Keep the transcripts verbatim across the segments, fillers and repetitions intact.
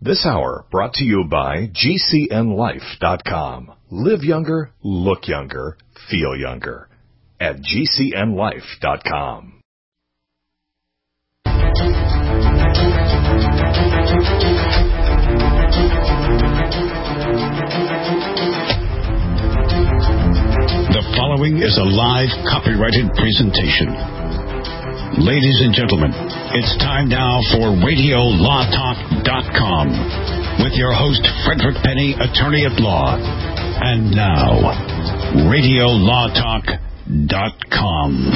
This hour brought to you by G C N life dot com. Live younger, look younger, feel younger at G C N life dot com. The following is a live copyrighted presentation. Ladies and gentlemen, it's time now for radio law talk dot com with your host, Frederick Penny, attorney at law. And now, radio law talk dot com.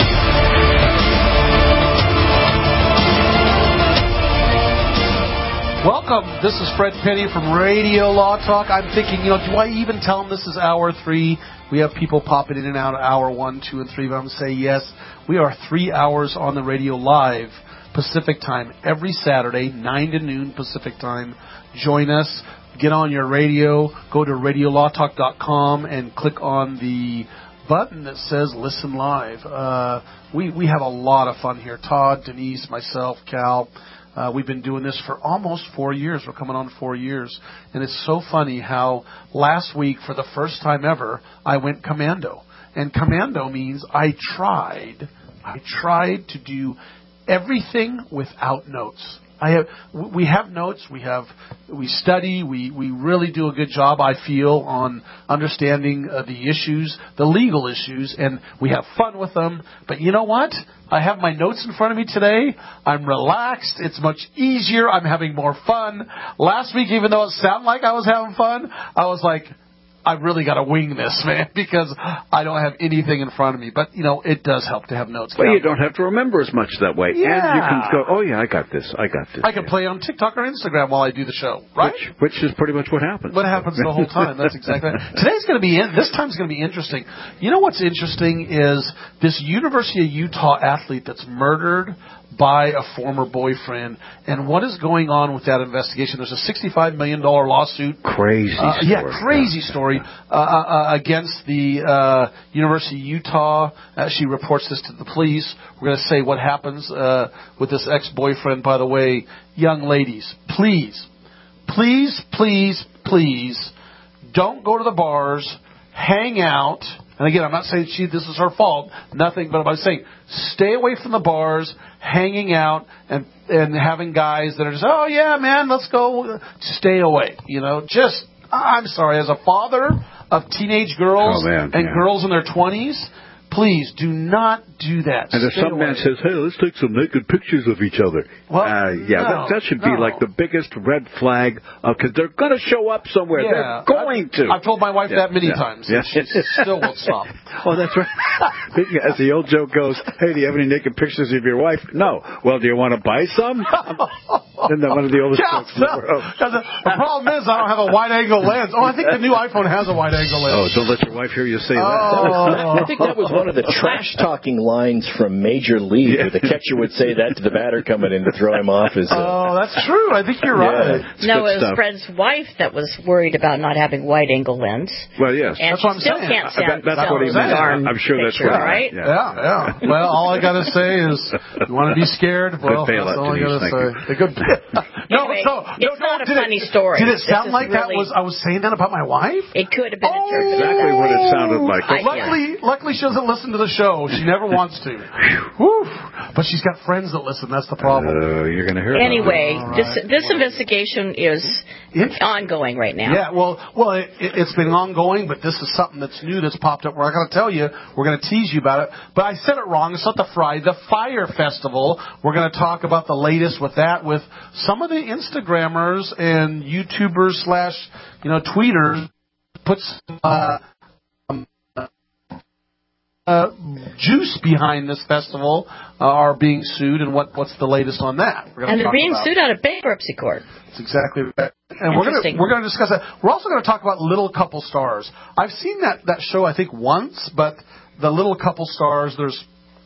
Welcome. This is Fred Penny from Radio Law Talk. I'm thinking, you know, do I even tell them this is hour three? We have people popping in and out of hour one, two, and three. But I'm going to say yes. We are three hours on the radio live, Pacific time, every Saturday, nine to noon Pacific time. Join us. Get on your radio. Go to radio law talk dot com and click on the button that says Listen Live. Uh, we, we have a lot of fun here. Todd, Denise, myself, Cal. Uh, we've been doing this for almost four years. We're coming on four years. And it's so funny how last week, for the first time ever, I went commando. And commando means I tried, I tried to do everything without notes. I have, we have notes, we have, we study, we, we really do a good job, I feel, on understanding uh, the issues, the legal issues, and we have fun with them. But you know what? I have my notes in front of me today. I'm relaxed. It's much easier. I'm having more fun. Last week, even though it sounded like I was having fun, I was like, I've really got to wing this, man, because I don't have anything in front of me. But, you know, it does help to have notes. Well, you don't have to remember as much that way. Yeah. And you can go, oh, yeah, I got this. I got this. I can play on TikTok or Instagram while I do the show, right? Which, which is pretty much what happens. What happens the whole time. That's exactly right. Today's going to be, in, this time's going to be interesting. You know what's interesting is this University of Utah athlete that's murdered by a former boyfriend, and what is going on with that investigation? There's a sixty-five million dollars lawsuit. Crazy uh, story. Yeah, crazy yeah. story uh, uh, against the uh, University of Utah. Uh, she reports this to the police. We're going to say what happens uh, with this ex-boyfriend. By the way, young ladies, please, please, please, please, don't go to the bars, hang out. And again, I'm not saying she this is her fault, nothing, but I'm saying stay away from the bars, hanging out, and and having guys that are just, oh, yeah, man, let's go. Stay away. You know, just, I'm sorry, as a father of teenage girls oh, man, and yeah. girls in their twenties, please do not do that. And if Stay some away. man says, hey, let's take some naked pictures of each other. Well, uh, yeah, no, that, that should be no. like the biggest red flag, because they're going to show up somewhere. Yeah, They're going I, to. I've told my wife yeah, that many yeah, times. Yeah. She still won't stop. Oh, that's right. As the old joke goes, hey, do you have any naked pictures of your wife? No. Well, do you want to buy some? Isn't that one of the oldest yeah, jokes in the world? The, the problem is I don't have a wide-angle lens. Oh, I think the new iPhone has a wide-angle lens. Oh, don't let your wife hear you say oh. that. I think that was one of the trash-talking lines from Major League, Yeah. where the catcher would say that to the batter coming in to throw him off his... Uh, oh, that's true. I think you're right. Yeah. No, it was stuff. Fred's wife that was worried about not having wide-angle lens. Well, yes. And That's what I'm still saying. can't stand That- that's sell what he the meant. darn I'm sure that's picture, what he right? meant. Yeah, yeah. Well, all I got to say is, you want to be scared? Well, Good bailout, that's all I got to Denise, say. thank A good no, Anyway, no, no, it's no, not a did funny it, story. Did it This sound is like that really- was I was saying that about my wife? It could have been Oh, interpreted. Exactly what it sounded like. I- Luckily, luckily she doesn't listen to the show. She never wants to. Whew. But she's got friends that listen. That's the problem. Uh, you're going to hear about Anyway, All this right. this investigation is Interesting. ongoing right now. Yeah, well, well, it, it, it's been ongoing, but this is something that's new that's popped up. We're not going to tell you. We're going to tease you about it. But I said it wrong. It's not the Fry, the Fire Festival. We're going to talk about the latest with that, with some of the Instagrammers and YouTubers slash, you know, tweeters puts uh, um, uh, juice behind this festival uh, are being sued, and what what's the latest on that? We're gonna And they're talk being about. sued out of bankruptcy court. That's exactly right. And we're going Interesting. to we're going to discuss that. We're also going to talk about Little Couple Stars. I've seen that, that show, I think, once, but the Little Couple Stars, there's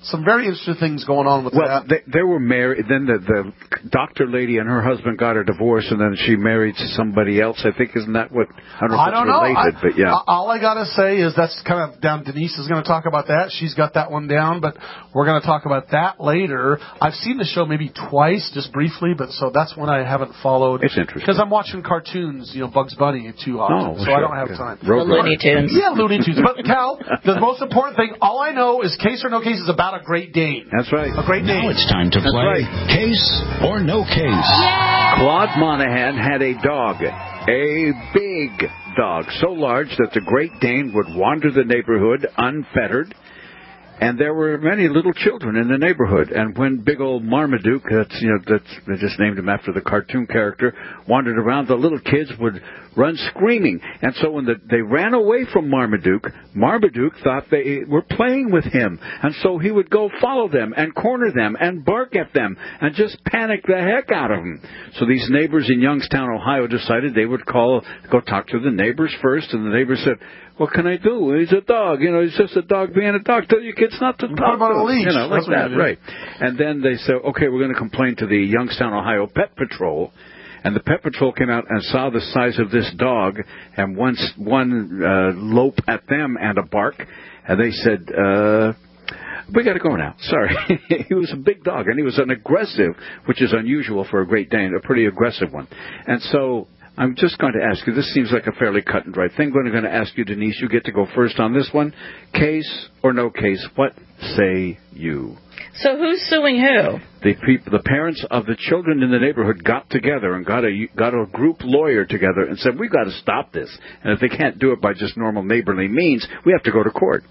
some very interesting things going on with well, that. They, they were married. Then the, the doctor lady and her husband got a divorce, and then she married somebody else. I think isn't that what? I don't know if I it's don't know. related, I, but yeah. All I gotta say is that's kind of down. Denise is going to talk about that. She's got that one down, but we're going to talk about that later. I've seen the show maybe twice, just briefly, but so that's one I haven't followed. It's interesting because I'm watching cartoons, you know, Bugs Bunny too often, Oh, so sure. I don't have yeah. time. The Looney Tunes. Yeah, Looney Tunes. But Cal, the most important thing, all I know is Case or No Case is about a Great Dane. That's right. A Great Dane. Now it's time to That's play right. Case or No Case. Claude Monahan had a dog, a big dog, so large that the Great Dane would wander the neighborhood unfettered. And there were many little children in the neighborhood. And when big old Marmaduke, that's, you know, that's, they just named him after the cartoon character, wandered around, the little kids would run screaming. And so when the, they ran away from Marmaduke, Marmaduke thought they were playing with him. And so he would go follow them and corner them and bark at them and just panic the heck out of them. So these neighbors in Youngstown, Ohio, decided they would call, go talk to the neighbors first. And the neighbors said, what can I do? He's a dog. You know, he's just a dog being a dog. Tell your kids not to talk Put him on to a him. leash. You know, like That's what that, you do. right. And then they said, okay, we're going to complain to the Youngstown, Ohio Pet Patrol. And the Pet Patrol came out and saw the size of this dog and once one uh, lope at them and a bark. And they said, uh, we got to go now. Sorry. He was a big dog, and he was an aggressive, which is unusual for a Great Dane, a pretty aggressive one. And so I'm just going to ask you, this seems like a fairly cut and dry thing. I'm going to ask you, Denise, you get to go first on this one. Case or no case, what say you? So who's suing who? The people, the parents of the children in the neighborhood got together and got a got a group lawyer together and said, we've got to stop this. And if they can't do it by just normal neighborly means, we have to go to court.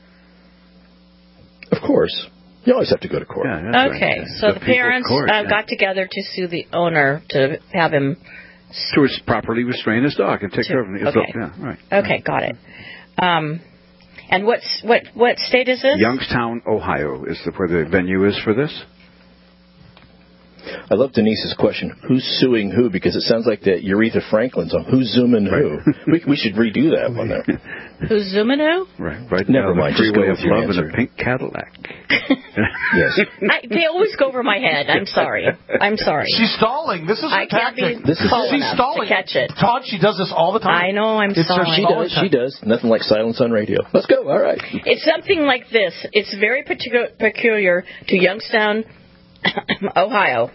Of course. You always have to go to court. Yeah, that's Okay, right. so the, people's parents court, uh, yeah. got together to sue the owner to have him. to properly restrain his dog and take To- care of him. okay. So, yeah, right. Okay, got it. Um, and what's what what state is this? Youngstown, Ohio is the, where the venue is for this. I love Denise's question, who's suing who, because it sounds like that Aretha Franklin's on who's zooming who. we, we should redo that one there. Who's zooming who? Right, right. Never now, mind, the just go freeway with of your love in answer. a pink Cadillac. Yes. I, they always go over my head. I'm sorry. I'm sorry. She's stalling. This is her I can't tactic. be This is- tall She's enough stalling. to catch it. Todd, she does this all the time. I know, I'm It's her sorry. She stalling does, she does. Nothing like silence on radio. Let's go, all right. It's something like this. It's very particu- peculiar to Youngstown, Ohio.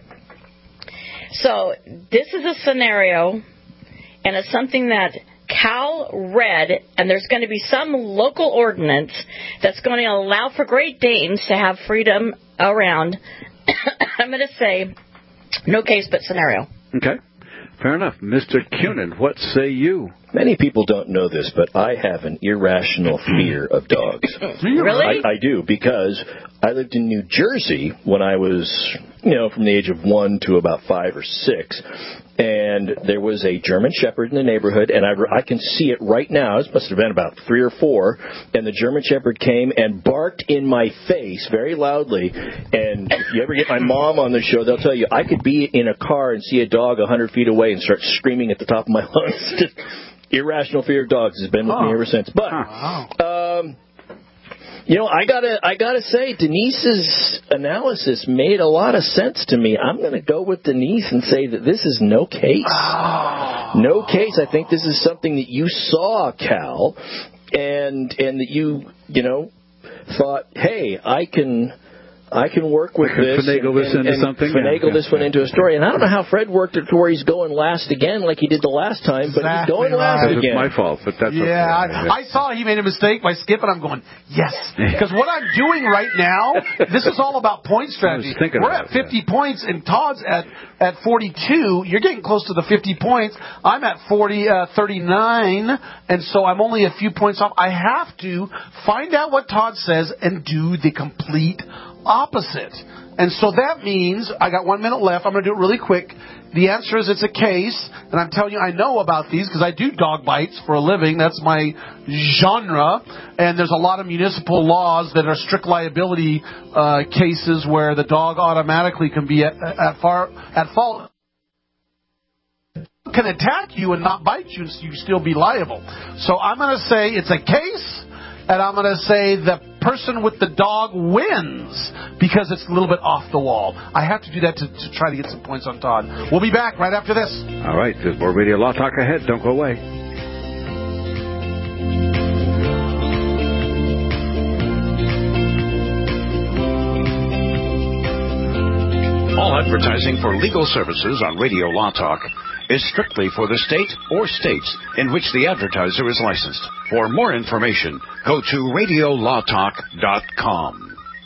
So this is a scenario, and it's something that Cal read, and there's going to be some local ordinance that's going to allow for Great Danes to have freedom around. I'm going to say no case but scenario. Okay, fair enough. Mister Cunin, what say you? Many people don't know this, but I have an irrational fear of dogs. Really? I, I do, because I lived in New Jersey when I was, you know, from the age of one to about five or six. And there was a German Shepherd in the neighborhood, and I, I can see it right now. It must have been about three or four. And the German Shepherd came and barked in my face very loudly. And if you ever get my mom on the show, they'll tell you I could be in a car and see a dog a hundred feet away and start screaming at the top of my lungs. Just irrational fear of dogs has been with Huh. me ever since. But Wow. um, you know, I gotta, I gotta say, Denise's analysis made a lot of sense to me. I'm gonna go with Denise and say that this is no case. No case. I think this is something that you saw, Cal, and and that you, you know, thought, hey, I can. I can work with I can this finagle and, this and, into and something. finagle Yeah, this yeah, one into a story. And I don't know how Fred worked it to where he's going last again like he did the last time, but Exactly he's going last right. Because again. it's my fault, but that's Yeah, okay. I, I saw he made a mistake by skipping. I'm going, yes. Because what I'm doing right now, this is all about point strategy. thinking We're about at it, fifty points, and Todd's at, at forty-two. You're getting close to the fifty points. I'm at forty, uh, thirty-nine, and so I'm only a few points off. I have to find out what Todd says and do the complete opposite. And so that means I got one minute left. I'm going to do it really quick. The answer is it's a case, and I'm telling you I know about these because I do dog bites for a living. That's my genre, and there's a lot of municipal laws that are strict liability uh, cases where the dog automatically can be at, at, far, at fault. Can attack you and not bite you, so you still be liable. So I'm going to say it's a case, and I'm going to say the person with the dog wins because it's a little bit off the wall. I have to do that to, to try to get some points on Todd. We'll be back right after this. All right, there's more Radio Law Talk ahead. Don't go away. All advertising for legal services on Radio Law Talk is strictly for the state or states in which the advertiser is licensed. For more information, go to radio law talk dot com.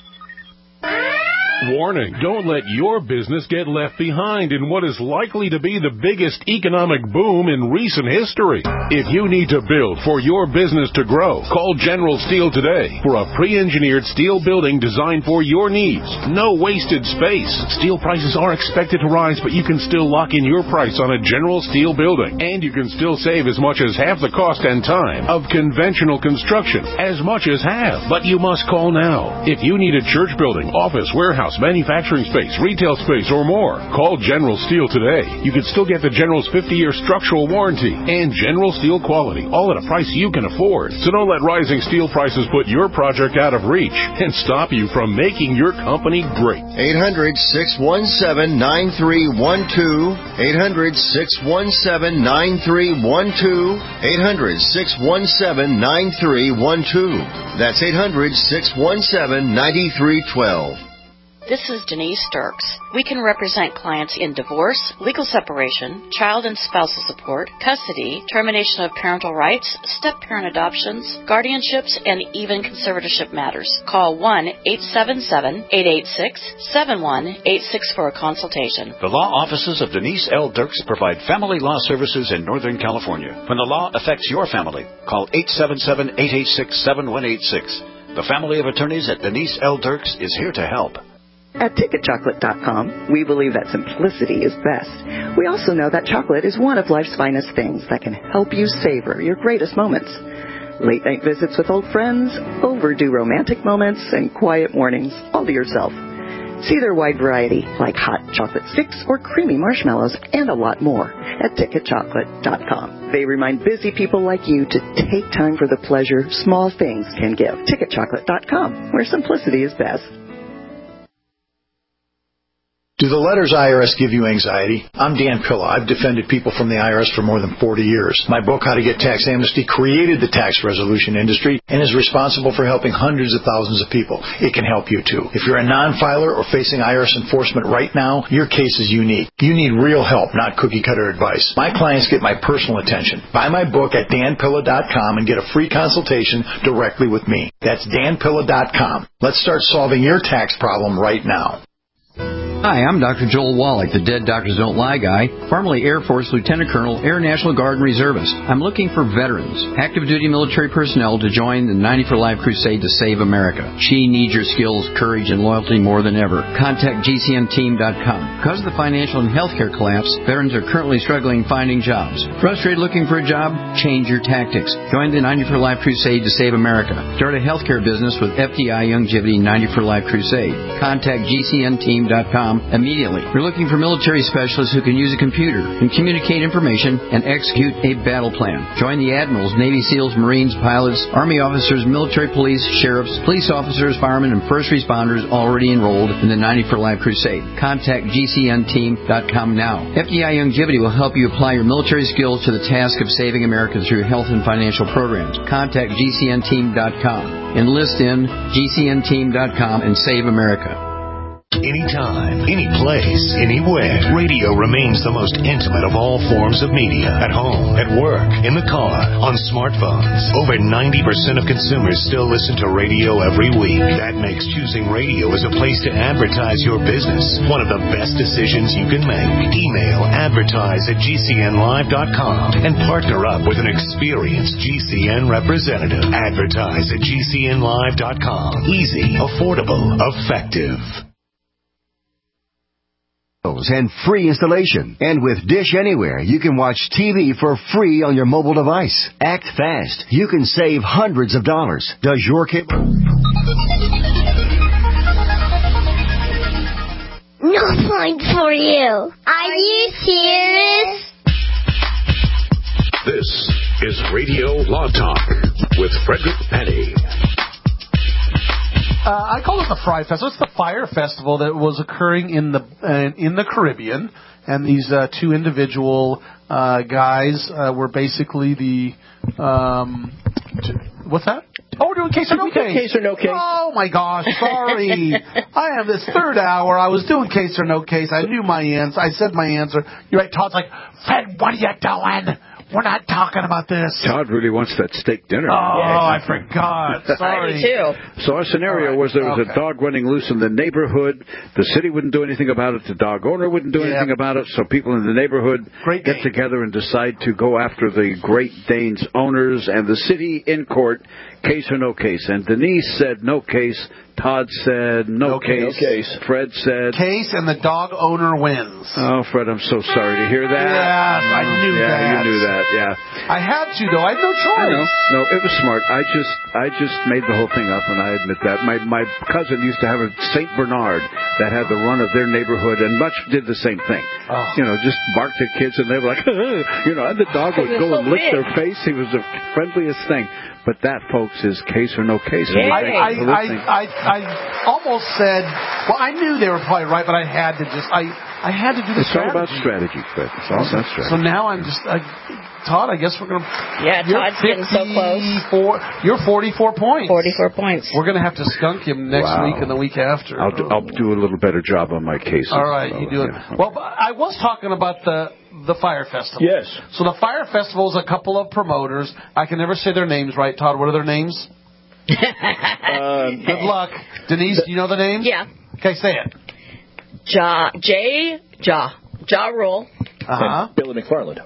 Warning, don't let your business get left behind in what is likely to be the biggest economic boom in recent history. If you need to build for your business to grow, call General Steel today for a pre-engineered steel building designed for your needs. No wasted space. Steel prices are expected to rise, but you can still lock in your price on a General Steel building. And you can still save as much as half the cost and time of conventional construction. As much as half. But you must call now. If you need a church building, office, warehouse, manufacturing space, retail space, or more, call General Steel today. You can still get the General's fifty-year structural warranty and General Steel quality, all at a price you can afford. So don't let rising steel prices put your project out of reach and stop you from making your company great. eight hundred, six one seven, nine three one two. eight hundred, six one seven, nine three one two. eight hundred, six one seven, nine three one two. That's eight hundred, six one seven, nine three one two. This is Denise Dirks. We can represent clients in divorce, legal separation, child and spousal support, custody, termination of parental rights, step-parent adoptions, guardianships, and even conservatorship matters. Call one eight seven seven, eight eight six, seven one eight six for a consultation. The law offices of Denise L. Dirks provide family law services in Northern California. When the law affects your family, call eight seven seven, eight eight six, seven one eight six. The family of attorneys at Denise L. Dirks is here to help. At ticket chocolate dot com, we believe that simplicity is best. We also know that chocolate is one of life's finest things that can help you savor your greatest moments. Late night visits with old friends, overdue romantic moments, and quiet mornings, all to yourself. See their wide variety, like hot chocolate sticks or creamy marshmallows, and a lot more at ticket chocolate dot com. They remind busy people like you to take time for the pleasure small things can give. ticket chocolate dot com, where simplicity is best. Do the letters I R S give you anxiety? I'm Dan Pilla. I've defended people from the I R S for more than forty years. My book, How to Get Tax Amnesty, created the tax resolution industry and is responsible for helping hundreds of thousands of people. It can help you, too. If you're a non-filer or facing I R S enforcement right now, your case is unique. You need real help, not cookie-cutter advice. My clients get my personal attention. Buy my book at dan pilla dot com and get a free consultation directly with me. That's dan pilla dot com. Let's start solving your tax problem right now. Hi, I'm Doctor Joel Wallach, the Dead Doctors Don't Lie guy, formerly Air Force Lieutenant Colonel, Air National Guard and Reservist. I'm looking for veterans, active duty military personnel to join the ninety for Life crusade to save America. She needs your skills, courage, and loyalty more than ever. Contact G C N team dot com. Because of the financial and healthcare collapse, veterans are currently struggling finding jobs. Frustrated looking for a job? Change your tactics. Join the ninety for Life crusade to save America. Start a healthcare business with F D I Youngevity ninety for Life crusade. Contact G C N team dot com immediately. We're looking for military specialists who can use a computer and communicate information and execute a battle plan. Join the admirals, Navy SEALs, Marines, pilots, Army officers, military police, sheriffs, police officers, firemen, and first responders already enrolled in the ninety for Life crusade. Contact G C N team dot com now. F D I Youngevity will help you apply your military skills to the task of saving America through health and financial programs. Contact G C N team dot com. Enlist in G C N team dot com and save America. Anytime, any place, anywhere. Radio remains the most intimate of all forms of media. At home, at work, in the car, on smartphones. Over ninety percent of consumers still listen to radio every week. That makes choosing radio as a place to advertise your business one of the best decisions you can make. Email advertise at G C N live dot com and partner up with an experienced G C N representative. Advertise at G C N live dot com. Easy, affordable, effective. And free installation. And with Dish Anywhere, you can watch T V for free on your mobile device. Act fast. You can save hundreds of dollars. Does your cable... No point for you. Are you serious? This is Radio Law Talk with Frederick Penny. Uh, I call it the Fry Festival. It's the fire festival that was occurring in the uh, in the Caribbean, and these uh, two individual uh, guys uh, were basically the um, t- what's that? Oh, we're doing case or no case. Case or no case. Oh my gosh, sorry. I am this third hour. I was doing case or no case. I knew my answer. I said my answer. You're right. Todd's like, Fred, what are you doing? We're not talking about this. Todd really wants that steak dinner. Oh, I forgot. Sorry. I do too. So our scenario right. was there was Okay. a dog running loose in the neighborhood. The city wouldn't do anything about it. The dog owner wouldn't do Yeah. anything about it. So people in the neighborhood Great get Dane. together and decide to go after the Great Dane's owners and the city in court, case or no case. And Denise said no case. Todd said no, No case. case. No case. Fred said Case, and the dog owner wins. Oh, Fred, I'm so sorry to hear that. Yes, I knew yeah, that. you knew that. Yeah. I had to, though. I had no choice. I know. No, it was smart. I just, I just made the whole thing up, and I admit that. My my cousin used to have a Saint Bernard that had the run of their neighborhood, and much did the same thing. Oh. You know, just barked at kids, and they were like, you know, and the dog would He was go so and lick big. their face. He was the friendliest thing. But that, folks, is case or no case. Yay. I, I, Thank you for I, listening. I, I almost said, well, I knew they were probably right, but I had to just, I, I had to do the It's all strategy. about strategy, Fred. It's all about strategy. So now I'm just, I, Todd, I guess we're going to... Yeah, Todd's getting so close. You're forty-four points. forty-four points. We're going to have to skunk him next Wow. week and the week after. I'll do, I'll do a little better job on my cases. All right, you do it. Yeah. Well, but I was talking about the the fire festival. Yes. So the fire festival is a couple of promoters. I can never say their names right, Todd. What are their names? Um, Good luck. Denise, do you know the names? Yeah. Okay, say it. Ja, J, Ja, Ja Rule. Uh-huh. and Billy McFarland.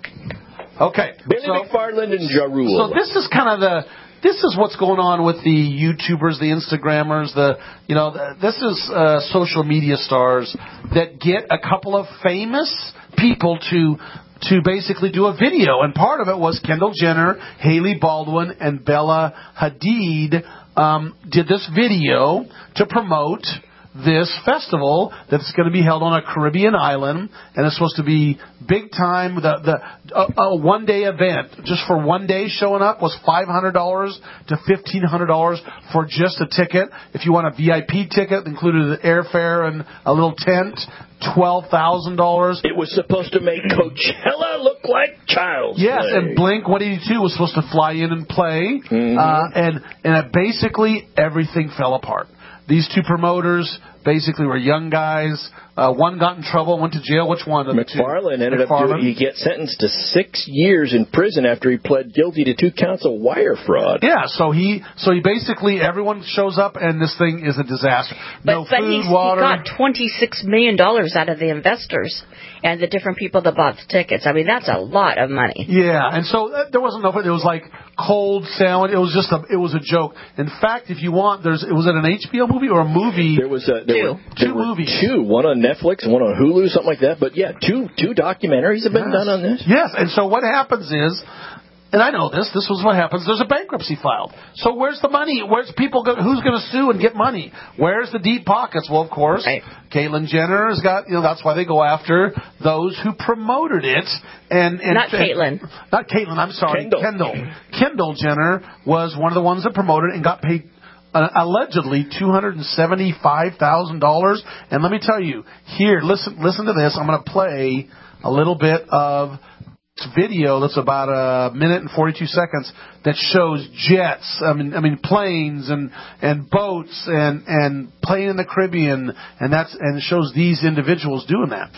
Okay. Billy so, McFarland and Ja Rule. So this is kind of the... This is what's going on with the YouTubers, the Instagrammers, the you know, the, this is uh, social media stars that get a couple of famous people to to basically do a video, and part of it was Kendall Jenner, Haley Baldwin, and Bella Hadid um, did this video to promote this festival that's going to be held on a Caribbean island, and it's supposed to be big time. The the a, a one day event, just for one day showing up, was five hundred dollars to fifteen hundred dollars for just a ticket. If you want a V I P ticket, included airfare and a little tent, twelve thousand dollars. It was supposed to make Coachella look like child's Yes, play. and Blink one eighty-two was supposed to fly in and play, Mhm. uh, and and it basically everything fell apart. These two promoters basically were young guys. Uh, one got in trouble, went to jail. Which one? Of the two? McFarland ended up McFarland. doing, he gets sentenced to six years in prison after he pled guilty to two counts of wire fraud. Yeah, so he so he basically everyone shows up and this thing is a disaster. But, no but food, he's, water. he got twenty-six million dollars out of the investors and the different people that bought the tickets. I mean, that's a lot of money. Yeah, and so uh, there wasn't no food. It was like cold sandwich. It was just a it was a joke. In fact, if you want, there's it was it an H B O movie or a movie? There was a, there Two. were, there Two were movies. two, one on Netflix and one on Hulu, something like that. But yeah, two two documentaries have been Yes. done on this. Yes, and so what happens is, and I know this, this was what happens, there's a bankruptcy filed. So where's the money? Where's people, go, who's going to sue and get money? Where's the deep pockets? Well, of course, Right. Caitlyn Jenner has got, you know, that's why they go after those who promoted it. And, and Not and- Caitlyn. Not Caitlyn, I'm sorry. Kendall. Kendall. Kendall Jenner was one of the ones that promoted it and got paid Uh, allegedly two hundred seventy-five thousand dollars. And let me tell you, here, listen listen to this. I'm going to play a little bit of this video that's about a minute and forty-two seconds that shows jets, I mean I mean planes and and boats and and playing in the Caribbean, and that's and it shows these individuals doing that.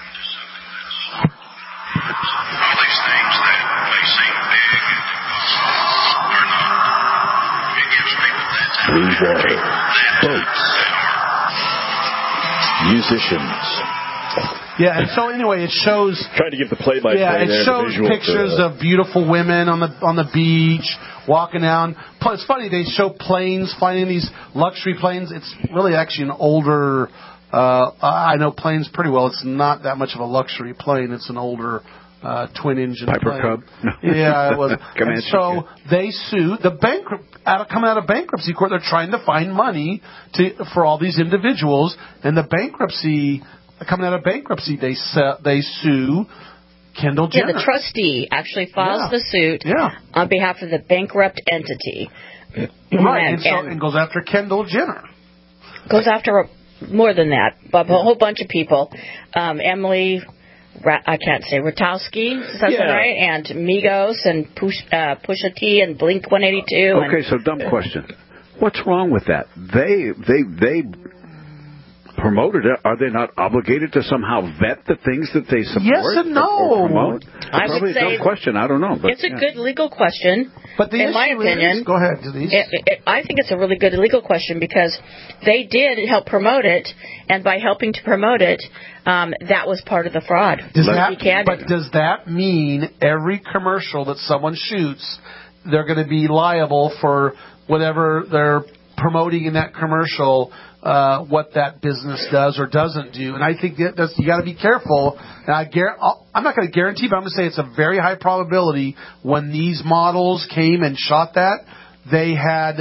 All these things that may seem big and small are not. It gives people that time. Blue water, boats, musicians. Yeah, and so anyway, it shows. Trying to give the play-by-play Yeah, it there, the shows visual pictures to, of beautiful women on the on the beach walking down. Plus, it's funny they show planes flying these luxury planes. It's really actually an older. Uh, I know planes pretty well. It's not that much of a luxury plane. It's an older uh, twin-engine Piper plane. Cub? No. Yeah, it was. And Comanche, so they sued the bankrupt. Out of, coming out of bankruptcy court, they're trying to find money to for all these individuals, and the bankruptcy. Coming out of bankruptcy, they su- they sue Kendall Jenner. Yeah, the trustee actually files Yeah. the suit Yeah. on behalf of the bankrupt entity. Right, and, And- so, and- and goes after Kendall Jenner. goes after a, more than that, but a whole bunch of people. Um, Emily, Ra- I can't say, Ratowski, is that Yeah. right? And Migos and Push, uh, Pusha T and Blink one eighty-two. Okay, and, so dumb question. What's wrong with that? They they they promoted it. Are they not obligated to somehow vet the things that they support? Yes and no. Or promote? I Probably would a say dumb question. I don't know. But, it's a yeah. good legal question. But the in my issue opinion, is, go ahead, Denise. It, it, I think it's a really good legal question because they did help promote it, and by helping to promote it, um, that was part of the fraud. Does Let's that, be candid. but does that mean every commercial that someone shoots, they're going to be liable for whatever they're promoting in that commercial, uh, what that business does or doesn't do? And I think that that's, you got to be careful. And I guar- I'm not going to guarantee, but I'm going to say it's a very high probability when these models came and shot that, they had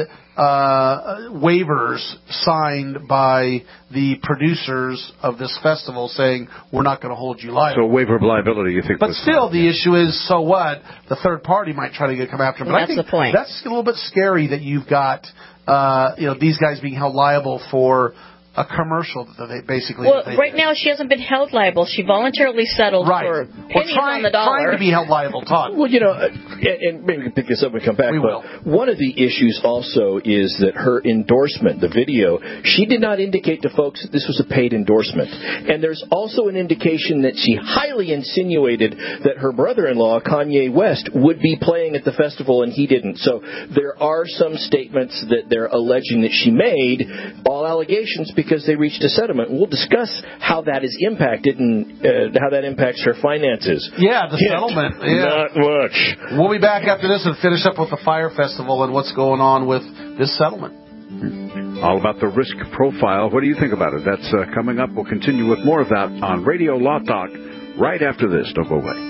uh, waivers signed by the producers of this festival saying, we're not going to hold you liable. So waiver of liability, you think? But was still, the issue is, so what? The third party might try to get come after them. But That's I think the point. that's a little bit scary that you've got, uh, you know, these guys being held liable for a commercial that they basically. Well, that they right did. now she hasn't been held liable. She voluntarily settled Right. for Well, pennies trying, on the dollar. trying to be held liable, Todd. Well, you know, uh, and, and maybe we can pick this up and come back. We but will. One of the issues also is that her endorsement, the video, she did not indicate to folks that this was a paid endorsement. And there's also an indication that she highly insinuated that her brother-in-law, Kanye West, would be playing at the festival and he didn't. So there are some statements that they're alleging that she made, all allegations because they reached a settlement. We'll discuss how that is impacted and uh, how that impacts her finances. Yeah, the Hint, settlement. Yeah. Not much. We'll be back after this and finish up with the Fire Festival and what's going on with this settlement. All about the risk profile. What do you think about it? That's uh, coming up. We'll continue with more of that on Radio Law Talk right after this. Don't go away.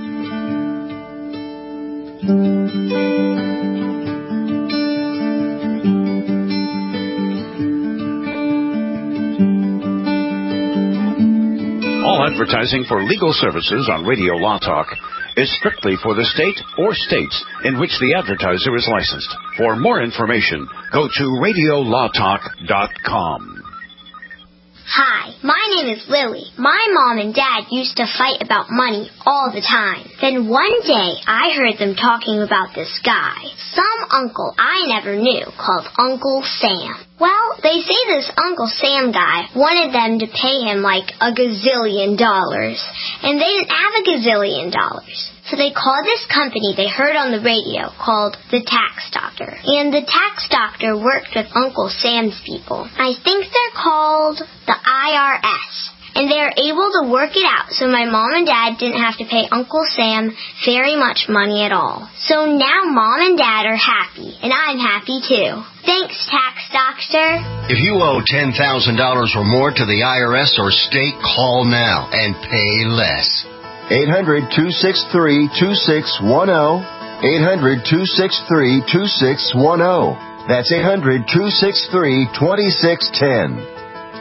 All advertising for legal services on Radio Law Talk is strictly for the state or states in which the advertiser is licensed. For more information, go to radio law talk dot com. Hi, my name is Lily. My mom and dad used to fight about money all the time. Then one day, I heard them talking about this guy, some uncle I never knew, called Uncle Sam. Well, they say this Uncle Sam guy wanted them to pay him like a gazillion dollars, and they didn't have a gazillion dollars. So they called this company they heard on the radio called the Tax Doctor. And the Tax Doctor worked with Uncle Sam's people. I think they're called the I R S. And they were able to work it out so my mom and dad didn't have to pay Uncle Sam very much money at all. So now mom and dad are happy, and I'm happy too. Thanks, Tax Doctor. If you owe ten thousand dollars or more to the I R S or state, call now and pay less. eight hundred, two six three, two six one zero. eight hundred, two six three, two six one zero. That's eight hundred, two six three, two six one zero.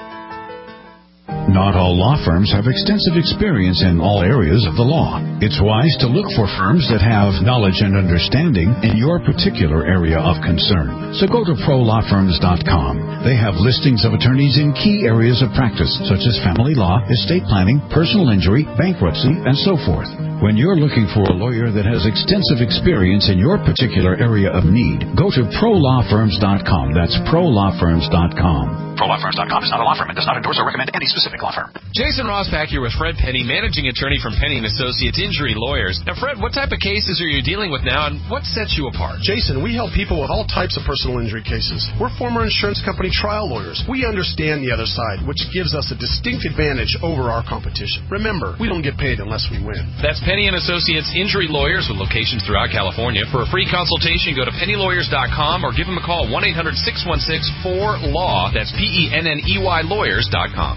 Not all law firms have extensive experience in all areas of the law. It's wise to look for firms that have knowledge and understanding in your particular area of concern. So go to pro law firms dot com. They have listings of attorneys in key areas of practice, such as family law, estate planning, personal injury, bankruptcy, and so forth. When you're looking for a lawyer that has extensive experience in your particular area of need, go to pro law firms dot com. That's pro law firms dot com. pro law firms dot com is not a law firm and does not endorse or recommend any specific law firm. Jason Rosbach here with Fred Penny, managing attorney from Penny and Associates Injury Lawyers. Now, Fred, what type of cases are you dealing with now, and what sets you apart? Jason, we help people with all types of personal injury cases. We're former insurance company trial lawyers. We understand the other side, which gives us a distinct advantage over our competition. Remember, we don't get paid unless we win. That's Penny and Associates Injury Lawyers with locations throughout California. For a free consultation, go to penny lawyers dot com or give them a call, one eight hundred, six one six, four, L A W. That's P E N N E Y lawyers dot com.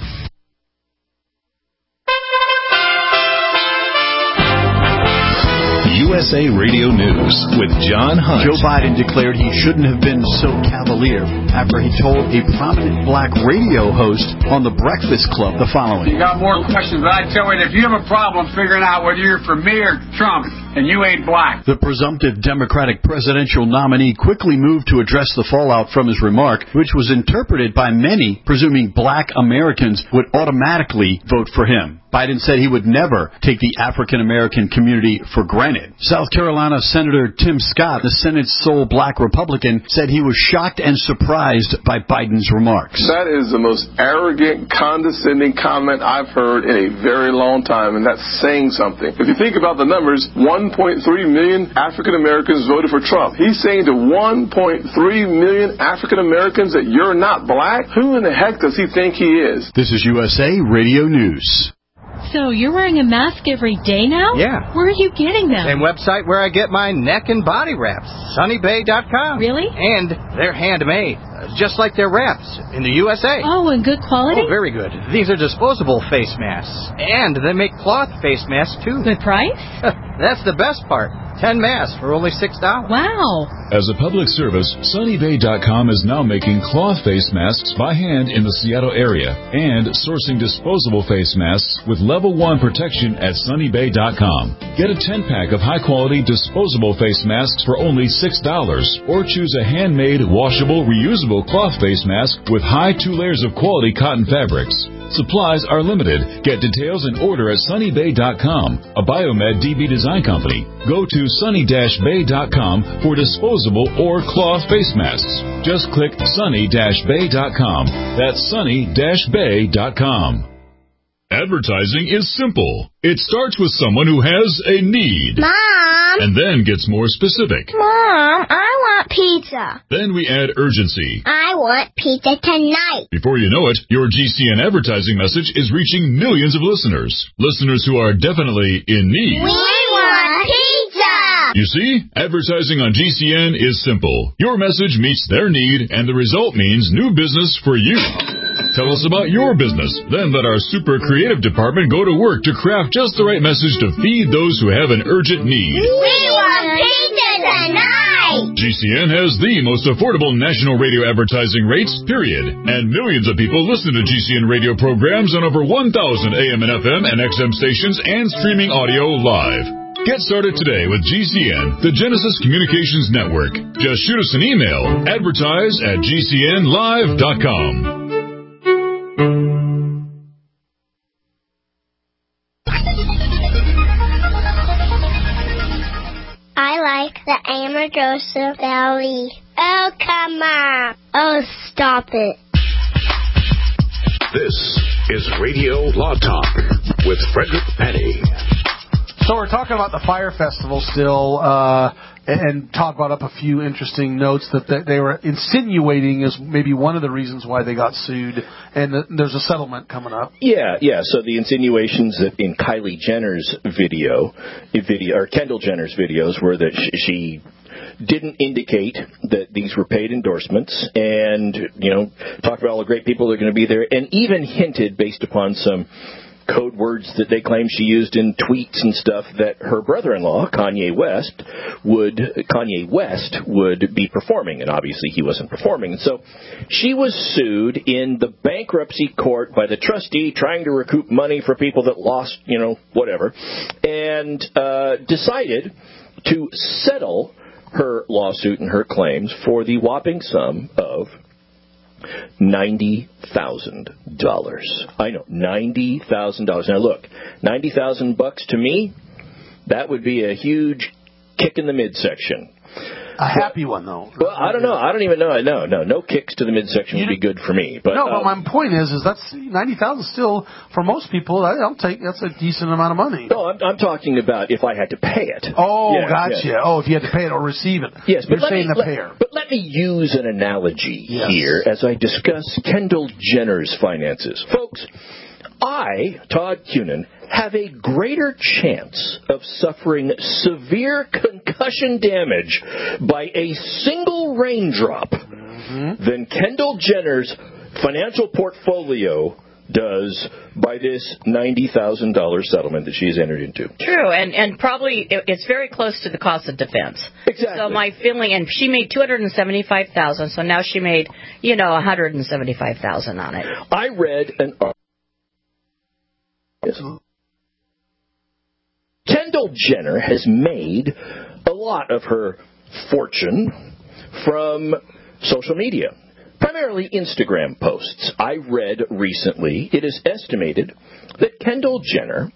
U S A Radio News with John Hunt. Joe Biden declared he shouldn't have been so cavalier after he told a prominent black radio host on The Breakfast Club the following. You got more questions, but I tell you, if you have a problem figuring out whether you're for me or Trump, and you ain't black. The presumptive Democratic presidential nominee quickly moved to address the fallout from his remark, which was interpreted by many presuming black Americans would automatically vote for him. Biden said he would never take the African-American community for granted. South Carolina Senator Tim Scott, the Senate's sole black Republican, said he was shocked and surprised by Biden's remarks. That is the most arrogant, condescending comment I've heard in a very long time, and that's saying something. If you think about the numbers, one point three million African-Americans voted for Trump. He's saying to one point three million African-Americans that you're not black? Who in the heck does he think he is? This is U S A Radio News. So you're wearing a mask every day now? Yeah. Where are you getting them? Same website where I get my neck and body wraps, sunny bay dot com. Really? And they're handmade, just like their wraps in the U S A. Oh, and good quality? Oh, very good. These are disposable face masks. And they make cloth face masks, too. Good price? That's the best part. Ten masks for only six dollars. Wow. As a public service, sunny bay dot com is now making cloth face masks by hand in the Seattle area and sourcing disposable face masks with level one protection at sunny bay dot com. Get a ten-pack of high-quality disposable face masks for only six dollars or choose a handmade, washable, reusable cloth face mask with high two layers of quality cotton fabrics. Supplies are limited. Get details and order at sunny bay dot com, a Biomed D B design company. Go to sunny bay dot com for disposable or cloth face masks. Just click sunny bay dot com. That's sunny bay dot com. Advertising is simple. It starts with someone who has a need. Mom! And then gets more specific. Mom, I want pizza. Then we add urgency. I want pizza tonight. Before you know it, your G C N advertising message is reaching millions of listeners. Listeners who are definitely in need. We want pizza! You see, advertising on G C N is simple. Your message meets their need, and the result means new business for you. Tell us about your business. Then let our super creative department go to work to craft just the right message to feed those who have an urgent need. We want pizza tonight! G C N has the most affordable national radio advertising rates, period. And millions of people listen to G C N radio programs on over one thousand A M and F M and X M stations and streaming audio live. Get started today with G C N, the Genesis Communications Network. Just shoot us an email, advertise at G C N live dot com. I like the Amargosa Valley. Oh, come on. Oh, stop it. This is Radio Law Talk with Frederick Penny. So we're talking about the Fire Festival still, uh, and Todd brought up a few interesting notes that they, they were insinuating is maybe one of the reasons why they got sued, and the, there's a settlement coming up. Yeah, yeah. So the insinuations that in Kylie Jenner's video, video or Kendall Jenner's videos were that she, she didn't indicate that these were paid endorsements, and you know, talked about all the great people that are going to be there, and even hinted based upon some code words that they claim she used in tweets and stuff that her brother-in-law, Kanye West, would Kanye West would be performing, and obviously he wasn't performing. And so she was sued in the bankruptcy court by the trustee trying to recoup money for people that lost, you know, whatever, and uh, decided to settle her lawsuit and her claims for the whopping sum of ninety thousand dollars. I know, ninety thousand dollars. Now look, ninety thousand bucks to me, that would be a huge kick in the midsection. A happy one, though. Well, I don't know. I don't even know. No, no, no kicks to the midsection would be good for me. But no, um, but my point is, is that's ninety thousand still for most people. I don't take that's a decent amount of money. No, I'm, I'm talking about if I had to pay it. Oh, yeah, gotcha. Yeah. Oh, if you had to pay it or receive it. Yes, You're but saying me, the let, payer. But let me use an analogy yes. here as I discuss Kendall Jenner's finances, folks. I, Todd Cunin, have a greater chance of suffering severe concussion damage by a single raindrop mm-hmm. than Kendall Jenner's financial portfolio does by this ninety thousand dollars settlement that she's entered into. True, and and probably it's very close to the cost of defense. Exactly. So my feeling, and she made two hundred seventy-five thousand dollars, so now she made, you know, one hundred seventy-five thousand dollars on it. I read an article. Kendall Kendall Jenner has made a lot of her fortune from social media, primarily Instagram posts. I read recently it is estimated that Kendall Jenner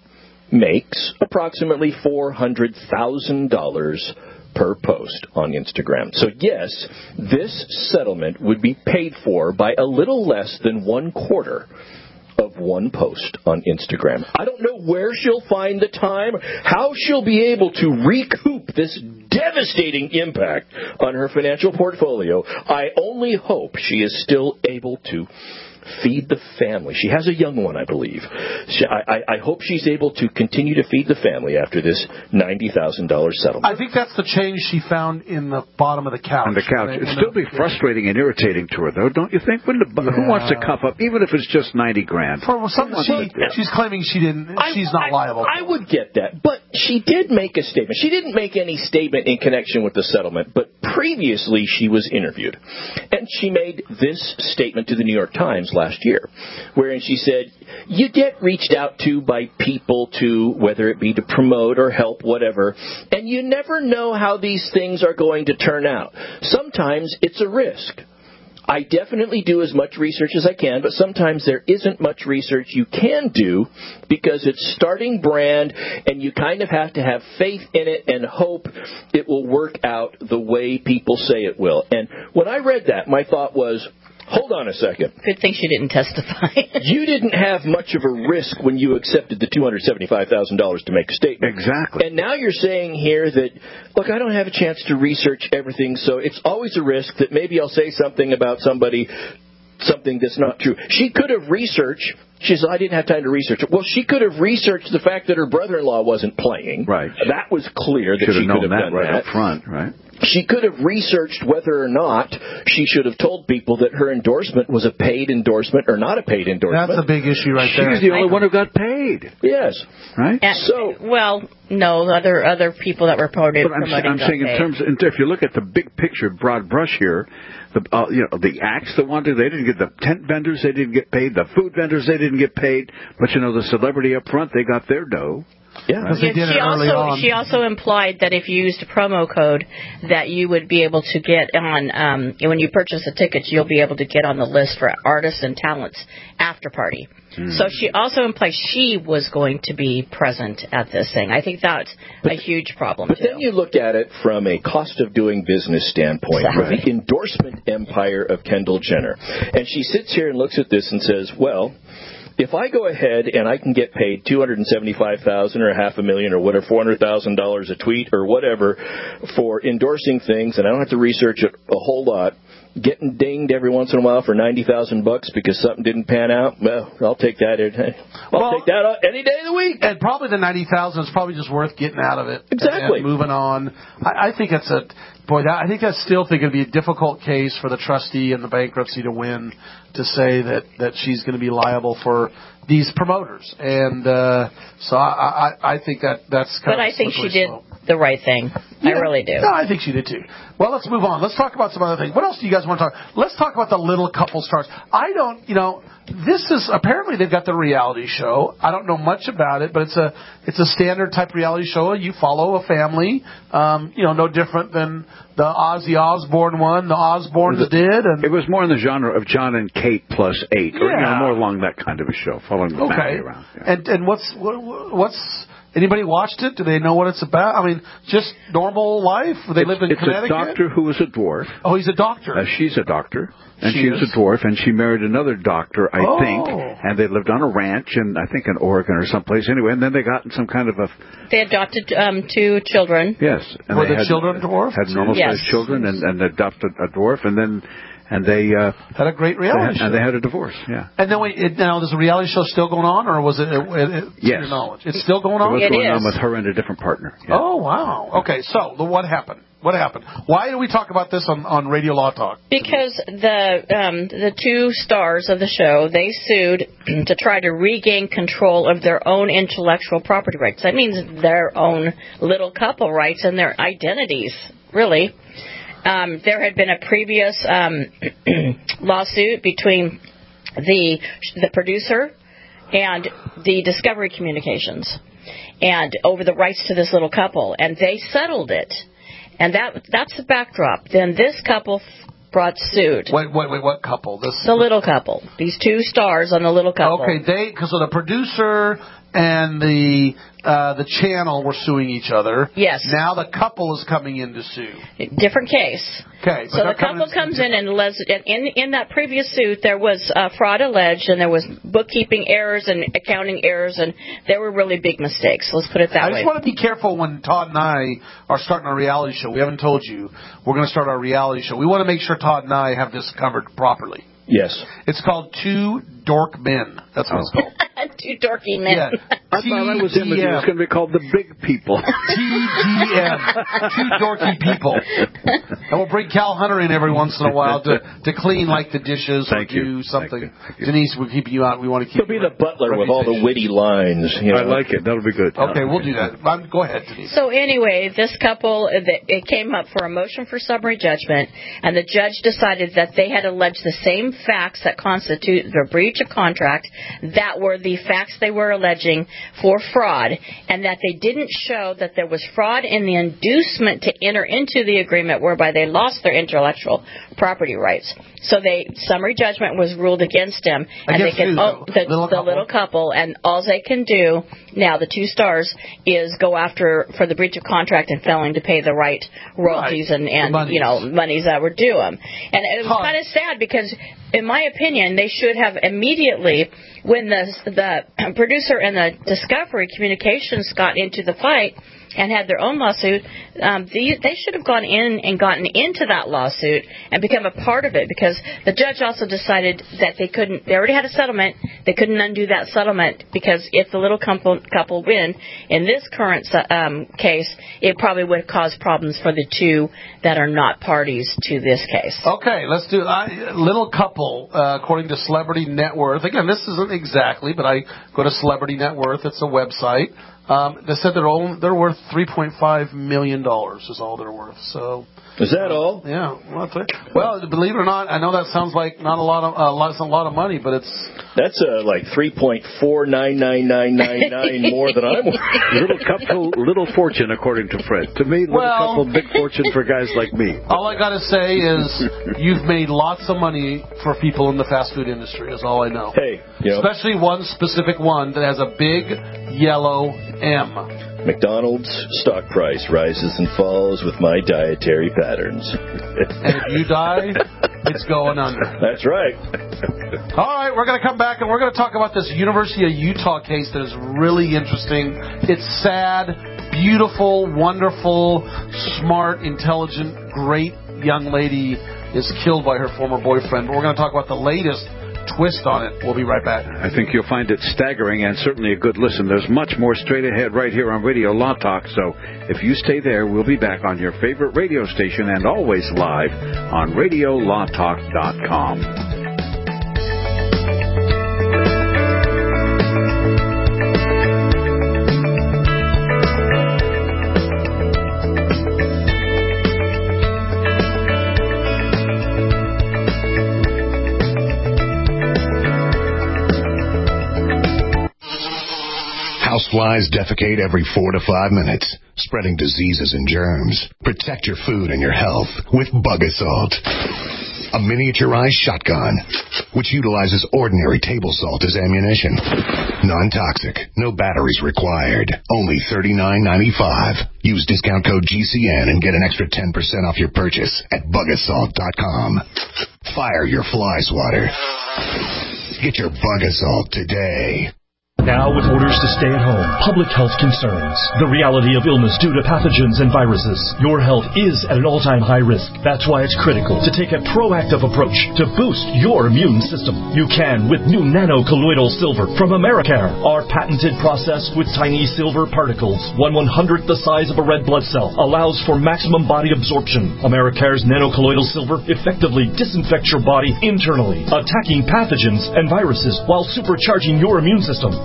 makes approximately four hundred thousand dollars per post on Instagram. So yes, this settlement would be paid for by a little less than one quarter of one post on Instagram. I don't know where she'll find the time, how she'll be able to recoup this devastating impact on her financial portfolio. I only hope she is still able to feed the family. She has a young one, I believe. She, I, I, I hope she's able to continue to feed the family after this ninety thousand dollars settlement. I think that's the change she found in the bottom of the couch. On the couch. It'd still be frustrating and irritating to her, though, don't you think? Wouldn't it, yeah. Who wants to cuff up, even if it's just ninety grand? For something she, she's claiming she didn't. I, she's not I, liable. I would get that, but she did make a statement. She didn't make any statement in connection with the settlement, but previously she was interviewed, and she made this statement to the New York Times last year, wherein she said, you get reached out to by people to, whether it be to promote or help, whatever, and you never know how these things are going to turn out. Sometimes it's a risk. I definitely do as much research as I can, but sometimes there isn't much research you can do because it's starting brand and you kind of have to have faith in it and hope it will work out the way people say it will. And when I read that, my thought was, hold on a second. Good thing she didn't testify. You didn't have much of a risk when you accepted the two hundred seventy-five thousand dollars to make a statement. Exactly. And now you're saying here that, look, I don't have a chance to research everything, so it's always a risk that maybe I'll say something about somebody, something that's not true. She could have researched. She says, I didn't have time to research it. Well, she could have researched the fact that her brother-in-law wasn't playing. Right. That was clear that should she have could have known done that right that. up front, right? She could have researched whether or not she should have told people that her endorsement was a paid endorsement or not a paid endorsement. That's a big issue right there. She's the only one who got paid. Yes. Right? And, so, well, no, other other people that reported. But I'm, I'm saying in terms, of, if you look at the big picture, broad brush here, the uh, you know the acts that wanted, they didn't get the tent vendors, they didn't get paid. The food vendors, they didn't get paid. But you know, the celebrity up front, they got their dough. Yeah, because they did she it early also, on. She also implied that if you used a promo code, that you would be able to get on, um, when you purchase the tickets, you'll be able to get on the list for artists and talents after party. Mm. So she also implied she was going to be present at this thing. I think that's but, a huge problem, But too. then you look at it from a cost of doing business standpoint, exactly. from the endorsement empire of Kendall Jenner. And she sits here and looks at this and says, well, if I go ahead and I can get paid two hundred seventy-five thousand dollars or half a million or whatever, four hundred thousand dollars a tweet or whatever for endorsing things, and I don't have to research it a whole lot, getting dinged every once in a while for ninety thousand bucks because something didn't pan out, well, I'll take that. I'll well, take that any day of the week. And probably the ninety thousand is probably just worth getting out of it. Exactly. And, and moving on. I, I think it's a boy. That, I think that's still think it'd be a difficult case for the trustee and the bankruptcy to win, to say that that she's going to be liable for these promoters. And uh, so I, I I think that that's kind but of. But I think she did slope. the right thing. Yeah. I really do. No, I think she did too. Well, let's move on. Let's talk about some other things. What else do you guys want to talk? Let's talk about the Little Couple Stars. I don't, you know, this is apparently they've got the reality show. I don't know much about it, but it's a it's a standard type reality show. You follow a family, um, you know, no different than the Ozzy Osbourne one. The Osbournes it, did. And it was more in the genre of John and Kate plus eight, or yeah. you know, more along that kind of a show, following the okay. family around. Yeah. And and what's what, what's anybody watched it? Do they know what it's about? I mean, just normal life. They it's, lived in it's Connecticut. It's a doctor who was a dwarf. Oh, he's a doctor. Uh, she's a doctor, and she, she was is. a dwarf, and she married another doctor, I oh. think, and they lived on a ranch, in I think in Oregon or someplace. Anyway, and then they got in some kind of a. They adopted um, two children. Yes, and were they the had, children dwarf? Had normal yes. sized children, and, and adopted a dwarf, and then. And they uh, had a great reality had, show. And they had a divorce, yeah. And then wait, it, now, is the reality show still going on, or was it, it, it yes. to your knowledge? It's still going on? It was it going is. on with her and a different partner. Yeah. Oh, wow. Okay, so the, what happened? What happened? Why do we talk about this on, on Radio Law Talk? Because the um, the two stars of the show, they sued to try to regain control of their own intellectual property rights. That means their own little couple rights and their identities, really. Um, there had been a previous um, lawsuit between the the producer and the Discovery Communications. and over the rights to this little couple, and they settled it. And that that's the backdrop. Then this couple brought suit. Wait, wait, wait, what couple? This the little couple. These two stars on the little couple. Okay, they because the producer and the uh, the channel were suing each other. Yes. Now the couple is coming in to sue. Different case. Okay. So the couple comes in and les- in in that previous suit there was uh, fraud alleged, and there was bookkeeping errors and accounting errors, and there were really big mistakes. Let's put it that I way. just want to be careful when Todd and I are starting our reality show. We haven't told you we're going to start our reality show. We want to make sure Todd and I have this covered properly. Yes. It's called Two Dork Men. That's what it's called. Two dorky men. Yeah. I thought I was in it. It was going to be called The Big People. T D M. Two dorky people. And we'll bring Cal Hunter in every once in a while to, to clean like the dishes Thank or you. do something. Thank you. Thank you. Denise, we'll keep you out. We want to keep He'll be the butler with all the witty lines. You know? I like it. That'll be good. Okay, we'll do that. Um, go ahead, Denise. So anyway, this couple, it came up for a motion for summary judgment, and the judge decided that they had alleged the same facts that constitute their breach of contract, that were the facts they were alleging for fraud, and that they didn't show that there was fraud in the inducement to enter into the agreement whereby they lost their intellectual property rights. So they summary judgment was ruled against them, and Against they can who, oh, the, little the couple? little couple, and all they can do now, the two stars, is go after for the breach of contract and failing to pay the right royalties Right. and, and Monies. you know monies that were due them. And it was Huh. kind of sad because, in my opinion, they should have immediately, when the the producer and the Discovery Communications got into the fight and had their own lawsuit, um, the, they should have gone in and gotten into that lawsuit and become a part of it, because the judge also decided that they couldn't, they already had a settlement, they couldn't undo that settlement, because if the little couple, couple win in this current um, case, it probably would cause problems for the two that are not parties to this case. Okay, let's do I, Little Couple, uh, according to Celebrity Net Worth. Again, this isn't exactly, but I go to Celebrity Net Worth. It's a website. Um, they said they're, own, they're worth three point five million dollars is all they're worth. So is that all? Yeah. Well, well, believe it or not, I know that sounds like not a lot of uh, lots a lot of money, but it's that's uh, like three point four nine nine nine nine nine more than I'm worth. Little couple, little fortune, according to Fred. To me, little Well- couple, big fortune for guys like me. all I got to say is you've made lots of money for people in the fast food industry. Is all I know. Hey, you know, Especially one specific one that has a big yellow M. McDonald's stock price rises and falls with my dietary patterns. And if you die, it's going under. That's right. All right, we're going to come back and we're going to talk about this University of Utah case that is really interesting. It's sad, beautiful, wonderful, smart, intelligent, great young lady is killed by her former boyfriend. But we're going to talk about the latest twist on it. We'll be right back. I think you'll find it staggering and certainly a good listen. There's much more straight ahead right here on Radio Law Talk, so if you stay there, we'll be back on your favorite radio station and always live on radio law talk dot com. Houseflies defecate every four to five minutes, spreading diseases and germs. Protect your food and your health with Bug Assault, a miniaturized shotgun which utilizes ordinary table salt as ammunition. Non-toxic, no batteries required. Only thirty-nine ninety-five. Use discount code G C N and get an extra ten percent off your purchase at bug assault dot com. Fire your fly swatter. Get your Bug Assault today. Now, with orders to stay at home, public health concerns, the reality of illness due to pathogens and viruses, your health is at an all-time high risk. That's why it's critical to take a proactive approach to boost your immune system. You can with new nano-colloidal silver from Americare. Our patented process with tiny silver particles, one one-hundredth the size of a red blood cell, allows for maximum body absorption. Americare's nano-colloidal silver effectively disinfects your body internally, attacking pathogens and viruses while supercharging your immune system.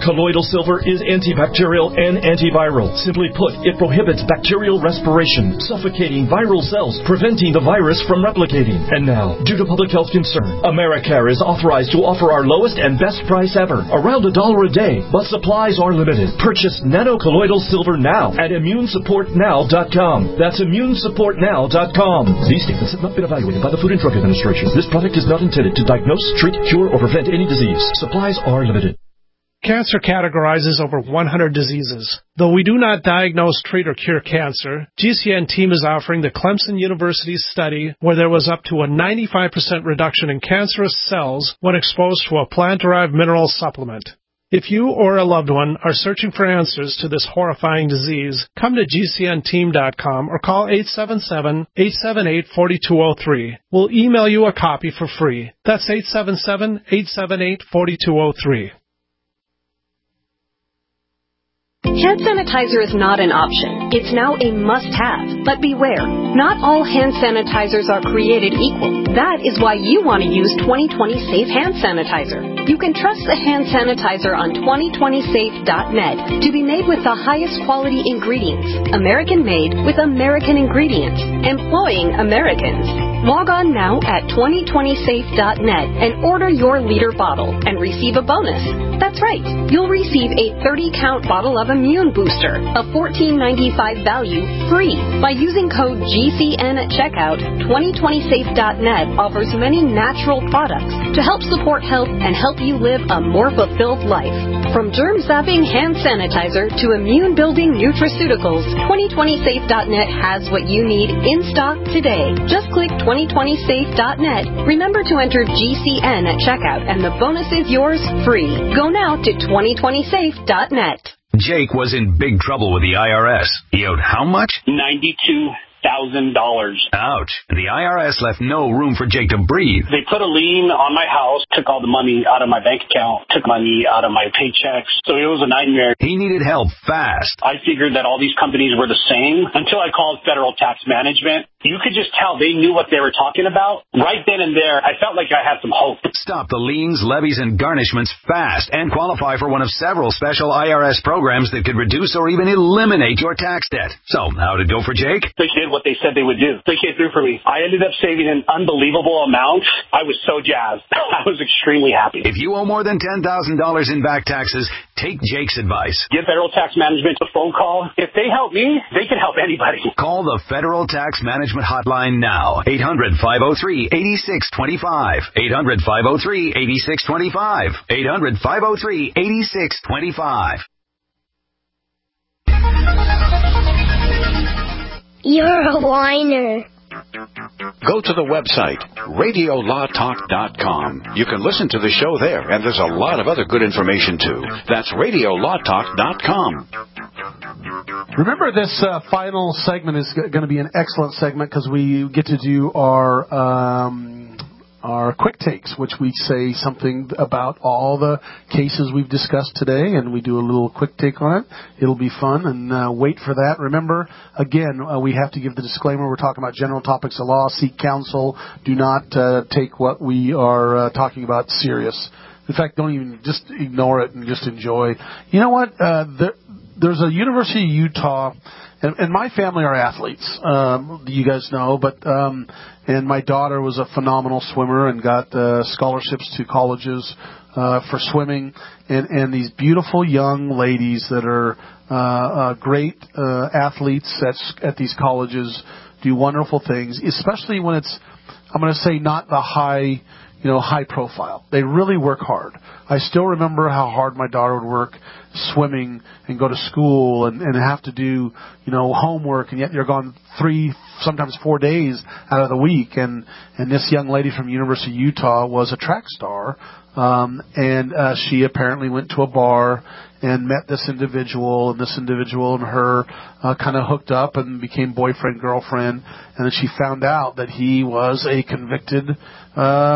Colloidal silver is antibacterial and antiviral. Simply put, it prohibits bacterial respiration, suffocating viral cells, preventing the virus from replicating. And now, due to public health concern, Americare is authorized to offer our lowest and best price ever, around a dollar a day, but supplies are limited. Purchase nanocolloidal silver now at immune support now dot com. That's immune support now dot com. These statements have not been evaluated by the Food and Drug Administration. This product is not intended to diagnose, treat, cure, or prevent any disease. Supplies are limited. Cancer categorizes over one hundred diseases. Though we do not diagnose, treat, or cure cancer, G C N team is offering the Clemson University study where there was up to a ninety-five percent reduction in cancerous cells when exposed to a plant-derived mineral supplement. If you or a loved one are searching for answers to this horrifying disease, come to G C N team dot com or call eight seven seven, eight seven eight, four two zero three. We'll email you a copy for free. That's eight seven seven, eight seven eight, four two zero three. Hand sanitizer is not an option. It's now a must-have. But beware, not all hand sanitizers are created equal. That is why you want to use twenty twenty Safe Hand Sanitizer. You can trust the hand sanitizer on twenty twenty safe dot net to be made with the highest quality ingredients, American-made with American ingredients, employing Americans. Log on now at twenty twenty safe dot net and order your liter bottle and receive a bonus. That's right, you'll receive a thirty count bottle of Immune Booster, a fourteen ninety-five value, free. By using code G C N at checkout, twenty twenty safe dot net offers many natural products to help support health and help you live a more fulfilled life. From germ-zapping hand sanitizer to immune-building nutraceuticals, twenty twenty safe dot net has what you need in stock today. Just click twenty twenty safe dot net. Remember to enter G C N at checkout and the bonus is yours free. Go now to twenty twenty safe dot net. Jake was in big trouble with the I R S. He owed how much? ninety-two thousand dollars. Ouch. The I R S left no room for Jake to breathe. They put a lien on my house, took all the money out of my bank account, took money out of my paychecks. So it was a nightmare. He needed help fast. I figured that all these companies were the same until I called Federal Tax Management. You could just tell they knew what they were talking about. Right then and there, I felt like I had some hope. Stop the liens, levies, and garnishments fast and qualify for one of several special I R S programs that could reduce or even eliminate your tax debt. So, how'd it go for Jake? They did what they said they would do. They came through for me. I ended up saving an unbelievable amount. I was so jazzed. I was extremely happy. If you owe more than ten thousand dollars in back taxes, take Jake's advice. Give Federal Tax Management a phone call. If they help me, they can help anybody. Call the Federal Tax Management Hotline now. eight hundred, five oh three, eight six two five. eight hundred, five oh three, eight six two five. eight hundred, five oh three, eight six two five. You're a whiner. Go to the website, radio law talk dot com. You can listen to the show there, and there's a lot of other good information, too. That's radio law talk dot com. Remember, this uh, final segment is g- going to be an excellent segment because we get to do our um, our quick takes, which we say something about all the cases we've discussed today, and we do a little quick take on it. It'll be fun, and uh, wait for that. Remember, again, uh, we have to give the disclaimer. We're talking about general topics of law. Seek counsel. Do not uh, take what we are uh, talking about serious. In fact, don't even, just ignore it and just enjoy. You know what? Uh, there, there's a University of Utah, and, and my family are athletes, um, you guys know, but um, and my daughter was a phenomenal swimmer and got uh, scholarships to colleges uh, for swimming, and, and these beautiful young ladies that are uh, uh, great uh, athletes at, at these colleges do wonderful things, especially when it's, I'm going to say, not the high, you know, high profile. They really work hard. I still remember how hard my daughter would work swimming and go to school and, and have to do, you know, homework, and yet you're gone three, sometimes four days out of the week. And, and this young lady from University of Utah was a track star, um, and uh, she apparently went to a bar and met this individual, and this individual and her uh, kind of hooked up and became boyfriend, girlfriend, and then she found out that he was a convicted uh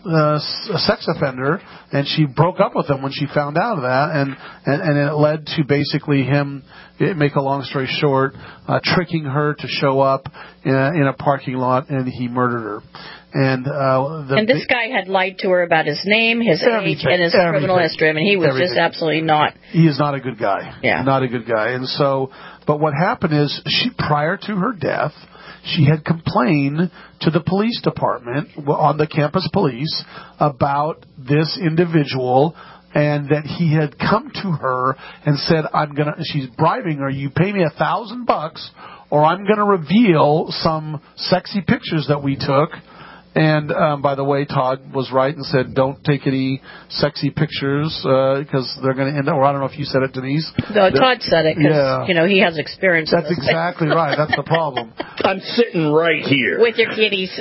uh, a sex offender, and she broke up with him when she found out of that, and, and, and it led to basically him, make a long story short, uh, tricking her to show up in a, in a parking lot, and he murdered her. And uh, the, and this guy had lied to her about his name, his everything, age, and his everything, criminal history. I mean, he was everything. just absolutely not. He is not a good guy. Yeah. Not a good guy. And so, but what happened is, she, prior to her death, she had complained to the police department, on the campus police, about this individual, and that he had come to her and said, "I'm gonna." She's bribing her. You pay me a thousand bucks, or I'm gonna reveal some sexy pictures that we took. And, um, by the way, Todd was right and said, don't take any sexy pictures, uh, because they're going to end up, or I don't know if you said it, Denise. No, Todd said it, because, yeah. you know, he has experience. That's exactly right. That's the problem. I'm sitting right here. With your kitties.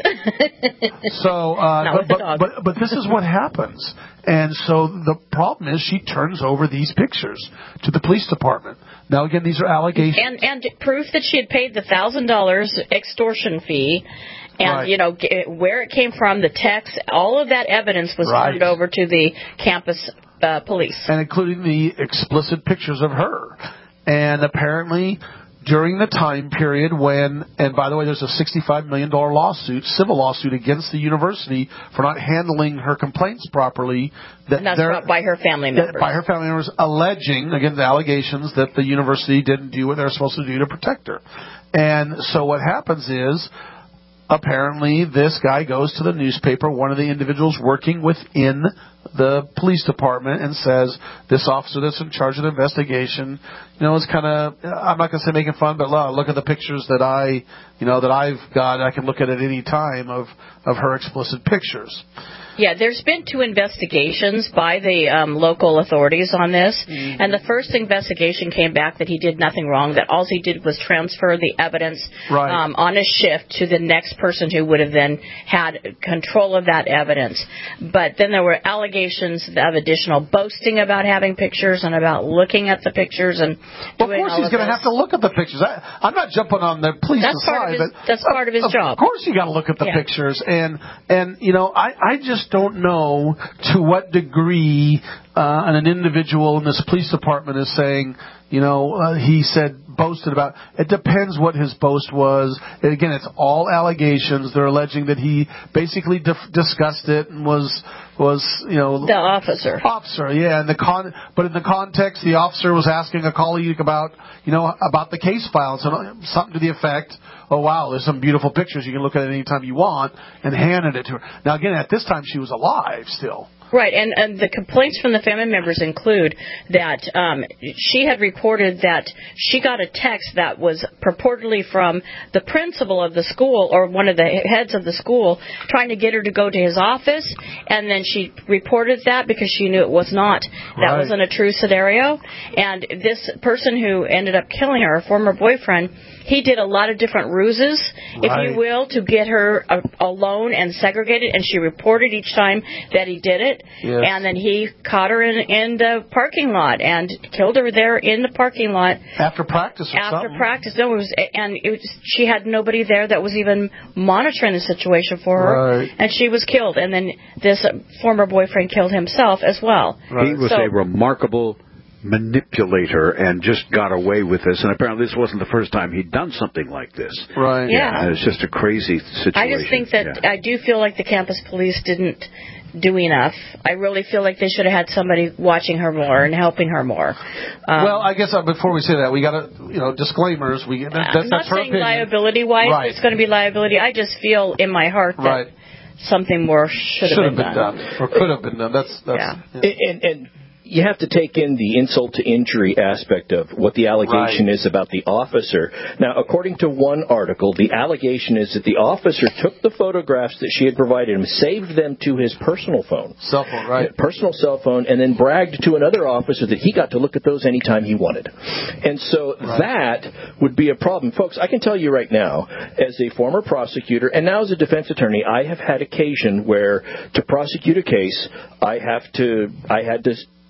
so, uh, Not but, with the but, dog. but, but this is what happens. And so the problem is, she turns over these pictures to the police department. Now, again, these are allegations. And, and proof that she had paid the one thousand dollars extortion fee. And, right. you know, where it came from, the text, all of that evidence was right. turned over to the campus uh, police. And including the explicit pictures of her. And apparently, during the time period when, and by the way, there's a sixty-five million dollars lawsuit, civil lawsuit against the university for not handling her complaints properly. That and that's brought by her family members. By her family members alleging, again, the allegations that the university didn't do what they were supposed to do to protect her. And so what happens is, apparently, this guy goes to the newspaper, one of the individuals working within the police department, and says, this officer that's in charge of the investigation, you know, is kind of, I'm not going to say making fun, but look at the pictures that I, you know, that I've got. I can look at at any time of, of her explicit pictures. Yeah, there's been two investigations by the um, local authorities on this, mm-hmm. and the first investigation came back that he did nothing wrong, that all he did was transfer the evidence right. um, on a shift to the next person who would have then had control of that evidence. But then there were allegations of additional boasting about having pictures and about looking at the pictures. And well, doing of course all he's going to have to look at the pictures. I, I'm not jumping on the police that's side. Part of his, but that's part of his of job. Of course you got to look at the yeah. pictures. And, and you know, I, I just don't know to what degree uh, an individual in this police department is saying, you know, uh, he said, boasted about. It depends what his boast was. And again, it's all allegations. They're alleging that he basically dif- discussed it and was, was, you know. The officer. Officer, yeah. And the con- but in the context, the officer was asking a colleague about, you know, about the case files and something to the effect, oh, wow, there's some beautiful pictures. You can look at it any time you want, and handed it to her. Now, again, at this time, she was alive still. Right, and, and the complaints from the family members include that um, she had reported that she got a text that was purportedly from the principal of the school or one of the heads of the school trying to get her to go to his office, and then she reported that because she knew it was not. That right. wasn't a true scenario. And this person who ended up killing her, her former boyfriend, he did a lot of different ruses, right. if you will, to get her uh, alone and segregated, and she reported each time that he did it. Yes. And then he caught her in, in the parking lot and killed her there in the parking lot. After practice or After something. practice. No, it was, and it was, she had nobody there that was even monitoring the situation for her. Right. And she was killed. And then this uh, former boyfriend killed himself as well. Right. He was so, a remarkable manipulator and just got away with this. And apparently this wasn't the first time he'd done something like this. Right. Yeah. It's just a crazy situation. I just think that yeah. I do feel like the campus police didn't do enough. I really feel like they should have had somebody watching her more and helping her more. Um, well, I guess uh, before we say that, we got to, you know, disclaimers. We that, that's, I'm not that's her saying opinion. liability-wise right. it's going to be liability. I just feel in my heart that right. something more should, should have been, been done. done or could have been done. That's, that's yeah. yeah. And, and you have to take in the insult to injury aspect of what the allegation right. is about the officer. Now, according to one article, the allegation is that the officer took the photographs that she had provided him, saved them to his personal phone. Cell phone, right. Personal cell phone, and then bragged to another officer that he got to look at those anytime he wanted. And so right. that would be a problem. Folks, I can tell you right now, as a former prosecutor, and now as a defense attorney, I have had occasion where to prosecute a case, I have to, I had to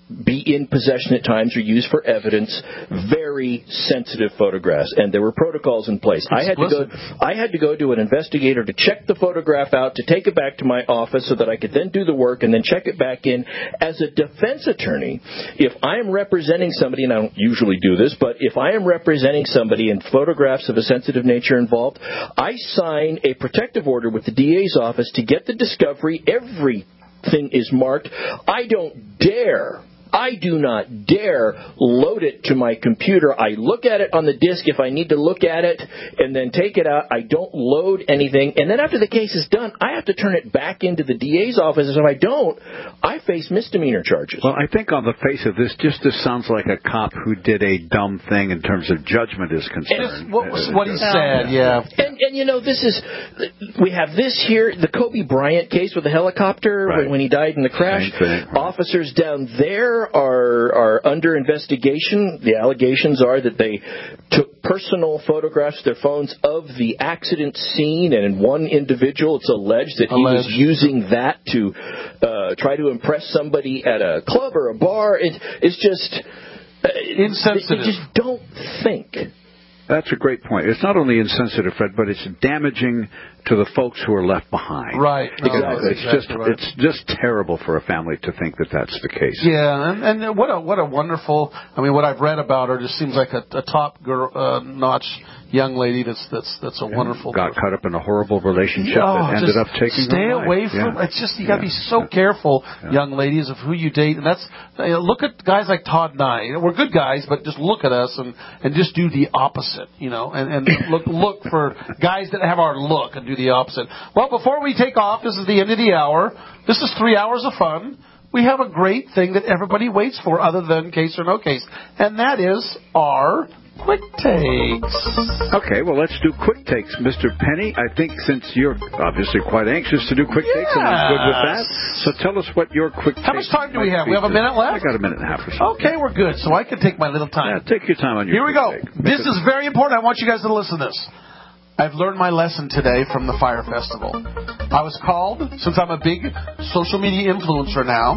be in possession at times or used for evidence very sensitive photographs, and there were protocols in place. I had to go I had to go to an investigator to check the photograph out, to take it back to my office so that I could then do the work and then check it back in. As a defense attorney, if I am representing somebody, and I don't usually do this, but if I am representing somebody and photographs of a sensitive nature involved, I sign a protective order with the D A's office to get the discovery. Everything is marked. I don't dare I do not dare load it to my computer. I look at it on the disk if I need to look at it and then take it out. I don't load anything. And then after the case is done, I have to turn it back into the D A's office. If I don't, I face misdemeanor charges. Well, I think on the face of this, just this sounds like a cop who did a dumb thing in terms of judgment is concerned. What, was, what he said, yeah. And, and, you know, this is, we have this here, the Kobe Bryant case with the helicopter right. when, when he died in the crash. Thing, right. Officers down there are are under investigation. The allegations are that they took personal photographs, their phones, of the accident scene, and in one individual, it's alleged that alleged. he was using that to uh, try to impress somebody at a club or a bar. It, it's just uh, insensitive. They, they just don't think. That's a great point. It's not only insensitive, Fred, but it's damaging to the folks who are left behind. Right. Exactly. It's exactly just right. it's just terrible for a family to think that that's the case. Yeah, and, and what a what a wonderful. I mean, what I've read about her just seems like a, a top girl, uh, notch young lady. That's that's that's a and wonderful. Got caught up in a horrible relationship oh, that ended up taking stay her life. away from. Yeah. It's just you got to yeah. be so yeah. careful, yeah. young ladies, of who you date. And that's you know, look at guys like Todd and I. You know, we're good guys, but just look at us and, and just do the opposite. You know, and, and look look for guys that have our look and do the opposite. Well, before we take off, this is the end of the hour. This is three hours of fun. We have a great thing that everybody waits for other than case or no case, and that is our quick takes. Okay, well, let's do quick takes. Mister Penny, I think since you're obviously quite anxious to do quick yes. takes, and I'm good with that, so tell us what your quick How takes much time do we have? We have a minute left? I got a minute and a half or so. Okay, we're good, so I can take my little time. Yeah, take your time on your Here we go. Take. This is very important. I want you guys to listen to this. I've learned my lesson today from the Fire Festival. I was called, since I'm a big social media influencer now,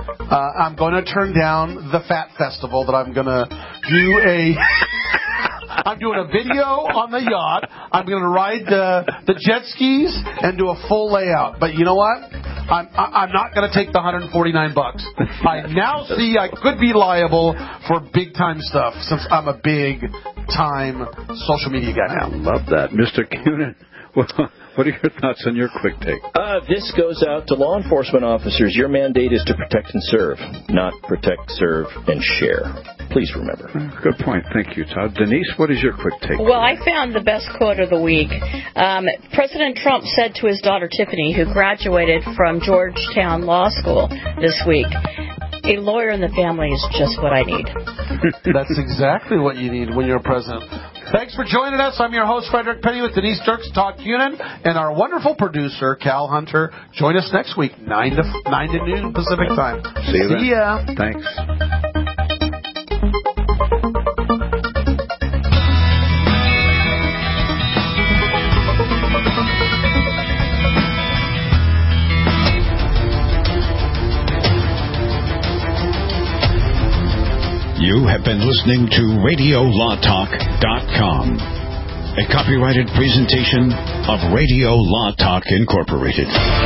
uh, I'm going to turn down the Fat Festival that I'm going to do a... I'm doing a video on the yacht. I'm going to ride the, the jet skis and do a full layout. But you know what? I'm, I'm not going to take the one hundred forty-nine bucks. I now see I could be liable for big time stuff since I'm a big time social media guy now. I love that. Mister Cunin, what are your thoughts on your quick take? Uh, this goes out to law enforcement officers. Your mandate is to protect and serve, not protect, serve, and share. Please remember. Good point. Thank you, Todd. Denise, what is your quick take? Well, I found the best quote of the week. Um, President Trump said to his daughter Tiffany, who graduated from Georgetown Law School this week, a lawyer in the family is just what I need. That's exactly what you need when you're president. Thanks for joining us. I'm your host, Frederick Penny, with Denise Dirks, Todd Cunin, and our wonderful producer, Cal Hunter. Join us next week, nine to nine to noon Pacific time. See you then. See ya. Thanks. You have been listening to radio law talk dot com, a copyrighted presentation of Radio Law Talk Incorporated.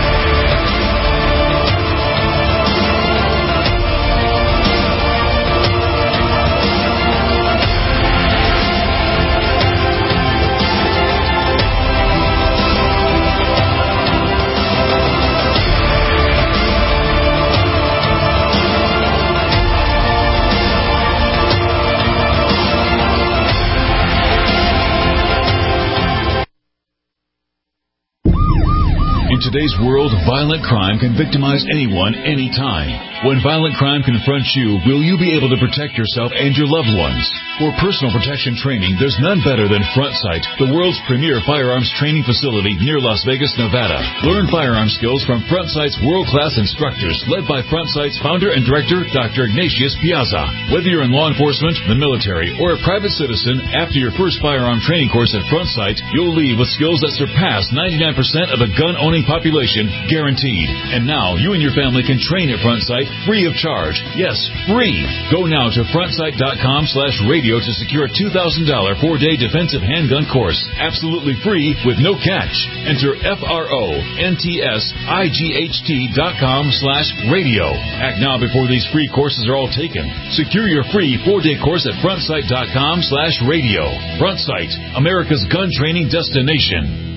In today's world, violent crime can victimize anyone, anytime. When violent crime confronts you, will you be able to protect yourself and your loved ones? For personal protection training, there's none better than Front Sight, the world's premier firearms training facility near Las Vegas, Nevada. Learn firearm skills from Front Sight's world-class instructors, led by Front Sight's founder and director, Doctor Ignatius Piazza. Whether you're in law enforcement, the military, or a private citizen, after your first firearm training course at Front Sight, you'll leave with skills that surpass ninety-nine percent of the gun-owning population, guaranteed. And now, you and your family can train at Front Sight free of charge. Yes, free. Go now to frontsight.com slash radio to secure a two thousand dollars four-day defensive handgun course. Absolutely free with no catch. Enter F-R-O-N-T-S-I-G-H-T dot com slash radio. Act now before these free courses are all taken. Secure your free four-day course at frontsight.com slash radio. Front Sight, America's gun training destination.